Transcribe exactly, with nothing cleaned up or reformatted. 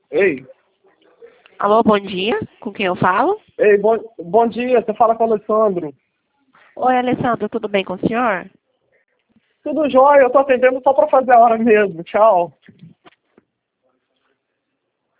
Ei, Alô, bom dia. Com quem eu falo? ei, bom, bom dia, você fala com o Alessandro. Oi, Alessandro, tudo bem com o senhor? Tudo jóia, eu tô atendendo só pra fazer a hora mesmo, tchau.